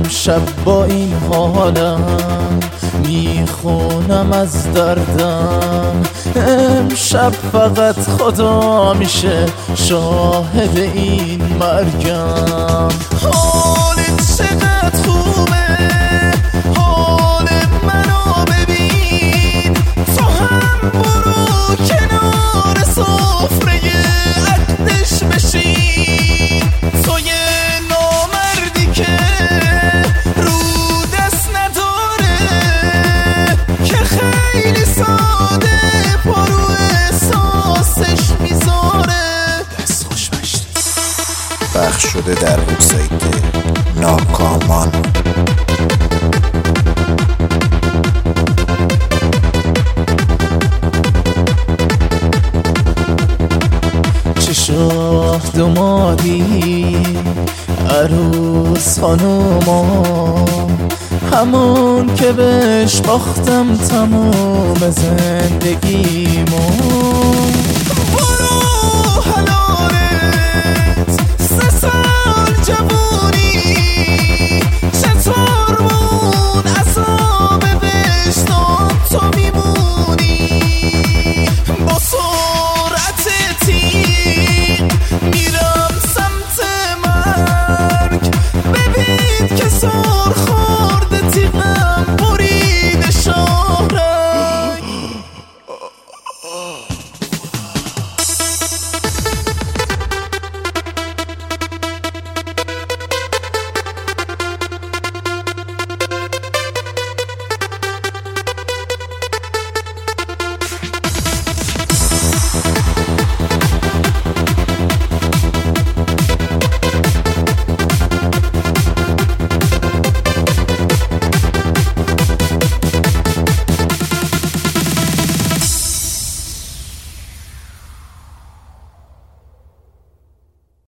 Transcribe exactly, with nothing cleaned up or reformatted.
شب با این حالم میخونم از دردم، امشب فقط خدا میشه شاهد این مرگم. حالت چقدر خوبه، حال منو ببین، تو هم برو کنار سفره عقدش بشین. تو یه نامردی که رو دست نداره، که خیلی ساده پرو احساسش میذاره. دست خوش بشت بخش شده در وبسایت ناکامان. چه شاه دمادی عروس خانوما، همون که بهش باختم تموم زندگیمو. برو حلالت سه سال جوونی، چطور مون عذاب وجدان تو میمونی. با سرعت تیغ میرم سمت مرگ، ببین که سرخ